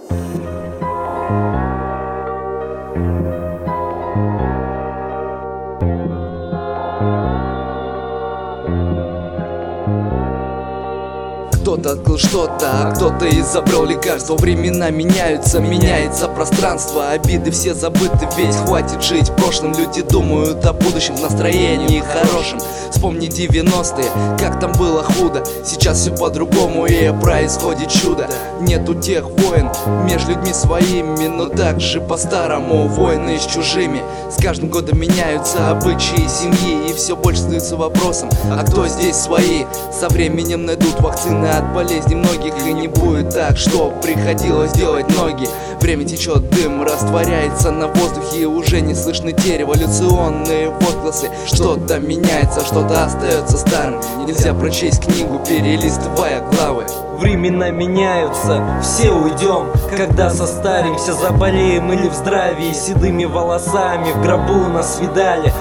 Кто-то открыл что-то, а кто-то изобрел лекарство. Времена меняются, меняется пространство. Обиды все забыты, весь хватит жить прошлым. Люди думают о будущем в настроении хорошем. Вспомни 90-е, как там было худо. Сейчас все по-другому и происходит чудо. Нету тех войн между людьми своими, но также по-старому войны с чужими. С каждым годом меняются обычаи семьи, и все больше становится вопросом, а кто здесь свои? Со временем найдут вакцины от болезней многих, и не будет так, что приходилось делать ноги. Время течет, дым растворяется на воздухе, и уже не слышны те революционные возгласы. Что-то меняется, что-то остается старым. Нельзя прочесть книгу, перелистывая главы. Времена меняются, все уйдем, когда состаримся, заболеем или в здравии, седыми волосами в гробу нас видали.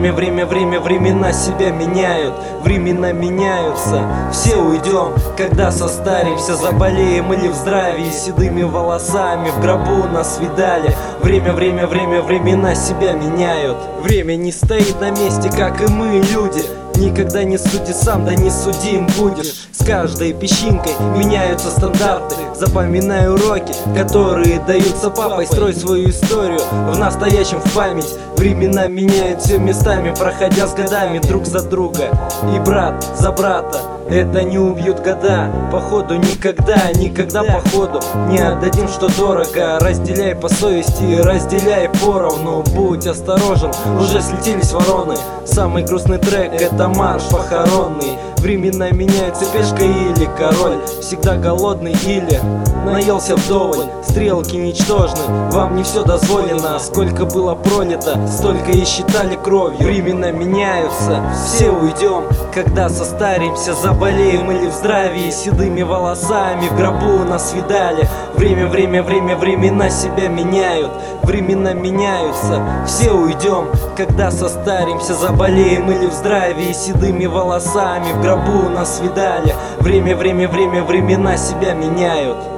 Времена себя меняют, времена меняются, все уйдем, когда состаримся, заболеем или в здравии, седыми волосами в гробу нас видали. Времена себя меняют. Время не стоит на месте, как и мы, люди. Никогда не суди сам, да не судим будешь. С каждой песчинкой меняются стандарты. Запоминай уроки, которые даются папой. Строй свою историю в настоящем в память. Времена меняют все местами, проходя с годами друг за друга. И брат за брата, это не убьют года. Походу никогда походу не отдадим, что дорого. Разделяй по совести, разделяй поровну. Будь осторожен, уже слетелись вороны. Самый грустный трек — это марш похоронный. Времена меняются, пешка или король. Всегда голодный или наелся вдоволь. Стрелки ничтожны, вам не все дозволено. Сколько было пролито, столько и считали кровью. Времена меняются, все уйдем, когда состаримся, заболеем или в здравии, седыми волосами в гробу нас видали. Времена себя меняют, времена меняются, все уйдем, когда состаримся, заболеем или в здравии, седыми волосами в гробу нас видали. Времена себя меняют.